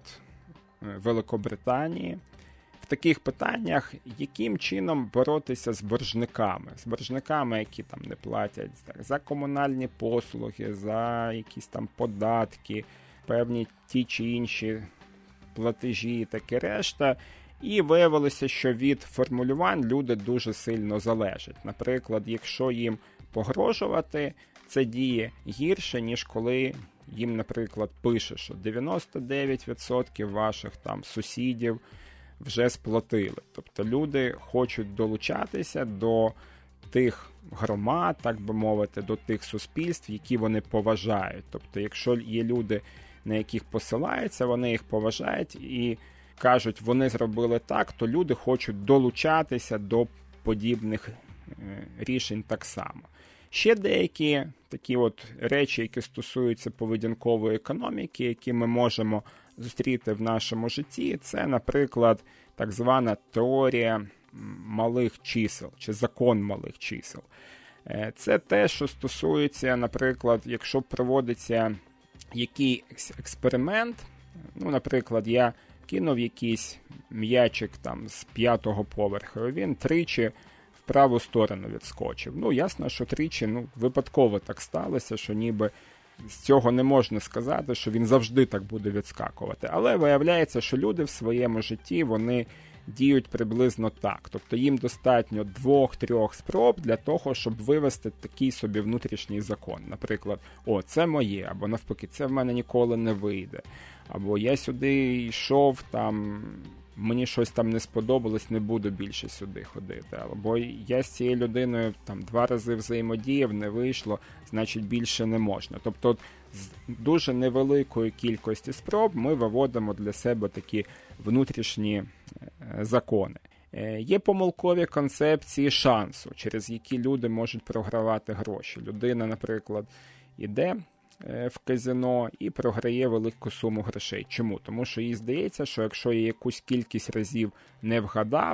Великобританії в таких питаннях, яким чином боротися з боржниками. З боржниками, які там не платять за комунальні послуги, за якісь там податки, певні ті чи інші платежі і таке решта. І виявилося, що від формулювань люди дуже сильно залежать. Наприклад, якщо їм погрожувати, це діє гірше, ніж коли їм, наприклад, пише, що дев'яносто дев'ять відсотків ваших там сусідів вже сплатили. Тобто люди хочуть долучатися до тих громад, так би мовити, до тих суспільств, які вони поважають. Тобто, якщо є люди, на яких посилаються, вони їх поважають і кажуть, вони зробили так, то люди хочуть долучатися до подібних рішень так само. Ще деякі такі от речі, які стосуються поведінкової економіки, які ми можемо зустріти в нашому житті, це, наприклад, так звана теорія малих чисел, чи закон малих чисел. Це те, що стосується, наприклад, якщо проводиться якийсь експеримент, ну, наприклад, я кинув якийсь м'ячик там з п'ятого поверху, він тричі в праву сторону відскочив. Ну, ясно, що тричі, ну, випадково так сталося, що ніби з цього не можна сказати, що він завжди так буде відскакувати. Але виявляється, що люди в своєму житті, вони діють приблизно так. Тобто їм достатньо двох-трьох спроб для того, щоб вивести такий собі внутрішній закон. Наприклад, о, це моє, або навпаки, це в мене ніколи не вийде. Або я сюди йшов, там, мені щось там не сподобалось, не буду більше сюди ходити. Або я з цією людиною там два рази взаємодіяв, не вийшло, значить більше не можна. Тобто з дуже невеликої кількості спроб ми виводимо для себе такі внутрішні закони. Є помилкові концепції шансу, через які люди можуть програвати гроші. Людина, наприклад, іде в казино і програє велику суму грошей. Чому? Тому що їй здається, що якщо я якусь кількість разів не вгадав,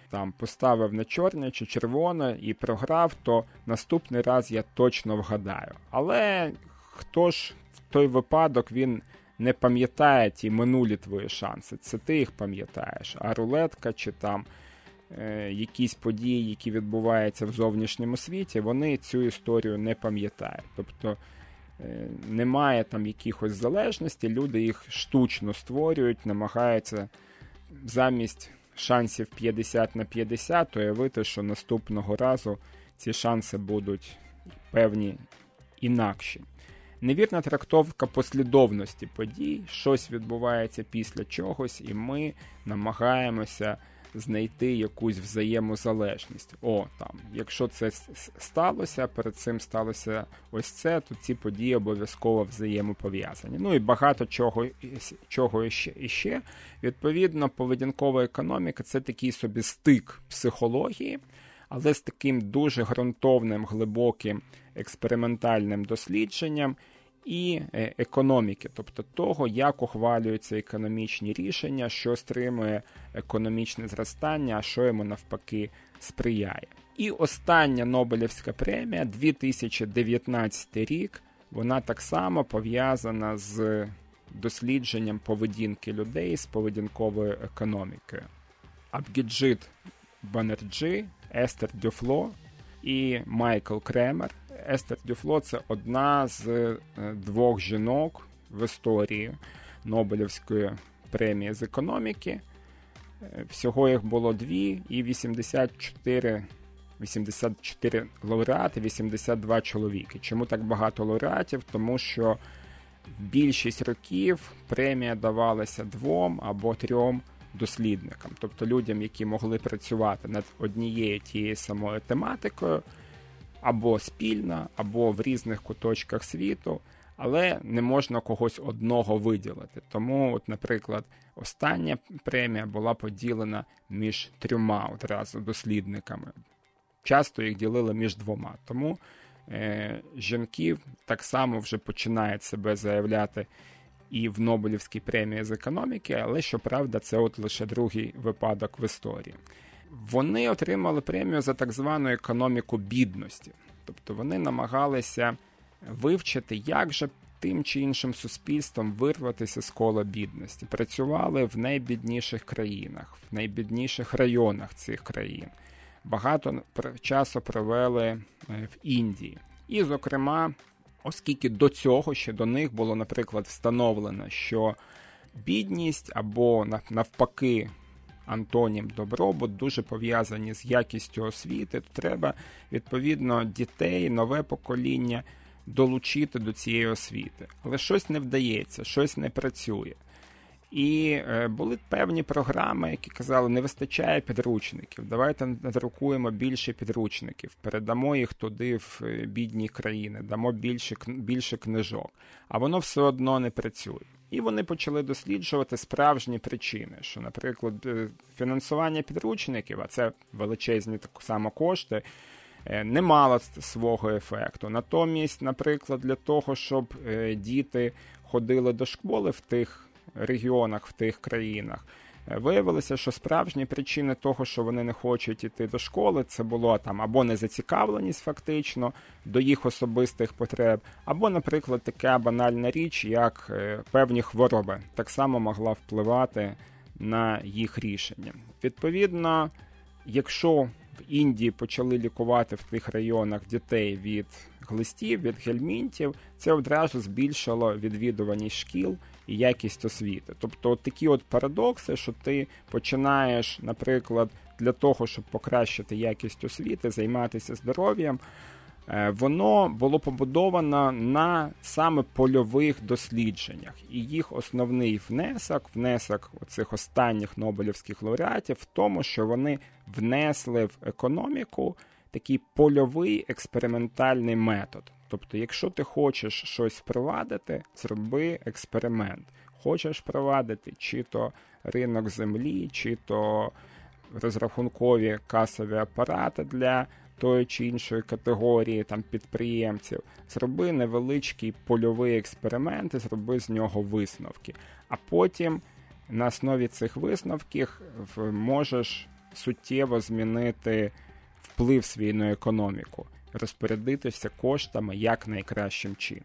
там поставив на чорне чи червоне і програв, то наступний раз я точно вгадаю. Але хто ж в той випадок, він не пам'ятає ті минулі твої шанси. Це ти їх пам'ятаєш. А рулетка чи там е, якісь події, які відбуваються в зовнішньому світі, вони цю історію не пам'ятають. Тобто е, немає там якихось залежностей, люди їх штучно створюють, намагаються замість шансів п'ятдесят на п'ятдесят уявити, що наступного разу ці шанси будуть певні інакші. Невірна трактовка послідовності подій, щось відбувається після чогось, і ми намагаємося знайти якусь взаємозалежність. О, там, якщо це сталося, перед цим сталося ось це, то ці події обов'язково взаємопов'язані. Ну і багато чого, чого іще, іще. Відповідно, поведінкова економіка – це такий собі стик психології, але з таким дуже ґрунтовним, глибоким експериментальним дослідженням і економіки, тобто того, як ухвалюються економічні рішення, що стримує економічне зростання, а що йому навпаки сприяє. І остання Нобелівська премія, дві тисячі дев'ятнадцятий рік, вона так само пов'язана з дослідженням поведінки людей, з поведінковою економікою. Абгіджит Банерджі, Естер Дюфло і Майкл Кремер. Естер Дюфло – це одна з двох жінок в історії Нобелівської премії з економіки. Всього їх було дві, і вісімдесят чотири, вісімдесят чотири лауреати, вісімдесят два чоловіки. Чому так багато лауреатів? Тому що в більшість років премія давалася двом або трьом дослідникам, тобто людям, які могли працювати над однією тією самою тематикою, або спільно, або в різних куточках світу, але не можна когось одного виділити. Тому, от, наприклад, остання премія була поділена між трьома одразу дослідниками. Часто їх ділили між двома. Тому е, жінки так само вже починають себе заявляти і в Нобелівській премії з економіки, але, щоправда, це от лише другий випадок в історії. Вони отримали премію за так звану економіку бідності. Тобто вони намагалися вивчити, як же тим чи іншим суспільством вирватися з кола бідності. Працювали в найбідніших країнах, в найбідніших районах цих країн. Багато часу провели в Індії. І, зокрема, оскільки до цього, ще до них було, наприклад, встановлено, що бідність або навпаки антонім добробут дуже пов'язані з якістю освіти, то треба, відповідно, дітей, нове покоління долучити до цієї освіти. Але щось не вдається, щось не працює. І е, були певні програми, які казали, не вистачає підручників, давайте надрукуємо більше підручників, передамо їх туди в бідні країни, дамо більше, більше книжок. А воно все одно не працює. І вони почали досліджувати справжні причини, що, наприклад, фінансування підручників, а це величезні так само кошти, не мало свого ефекту. Натомість, наприклад, для того, щоб діти ходили до школи в тих регіонах, в тих країнах, виявилося, що справжні причини того, що вони не хочуть йти до школи, це було там або незацікавленість фактично до їх особистих потреб, або, наприклад, така банальна річ, як е, певні хвороби, так само могла впливати на їх рішення. Відповідно, якщо в Індії почали лікувати в тих районах дітей від глистів, від гельмінтів, це одразу збільшило відвідуваність шкіл і якість освіти. Тобто от такі от парадокси, що ти починаєш, наприклад, для того, щоб покращити якість освіти, займатися здоров'ям, воно було побудовано на саме польових дослідженнях. І їх основний внесок, внесок оцих останніх Нобелівських лауреатів в тому, що вони внесли в економіку такий польовий експериментальний метод. Тобто, якщо ти хочеш щось впровадити, зроби експеримент. Хочеш впровадити чи то ринок землі, чи то розрахункові касові апарати для тої чи іншої категорії там, підприємців, зроби невеличкий польовий експеримент і зроби з нього висновки. А потім на основі цих висновків можеш суттєво змінити вплив свій на економіку, розпорядитися коштами як найкращим чином.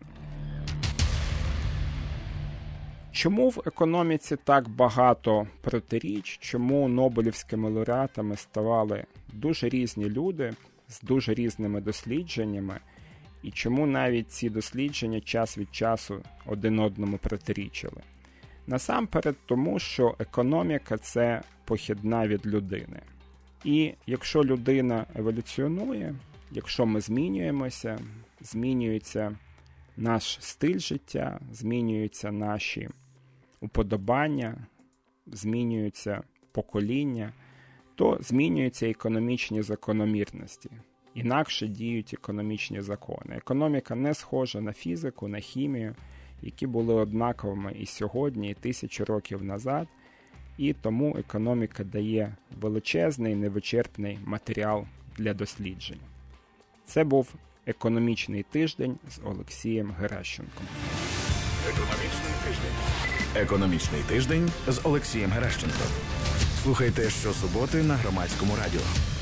Чому в економіці так багато протиріч, чому нобелівськими лауреатами ставали дуже різні люди з дуже різними дослідженнями, і чому навіть ці дослідження час від часу один одному протирічили? Насамперед тому, що економіка – це похідна від людини. І якщо людина еволюціонує, якщо ми змінюємося, змінюється наш стиль життя, змінюються наші уподобання, змінюються покоління, то змінюються економічні закономірності. Інакше діють економічні закони. Економіка не схожа на фізику, на хімію, які були однаковими і сьогодні, і тисячу років назад, і тому економіка дає величезний, невичерпний матеріал для досліджень. Це був економічний тиждень з Олексієм Геращенком. Економічний тиждень. Економічний тиждень з Олексієм Геращенком. Слухайте щосуботи на Громадському радіо.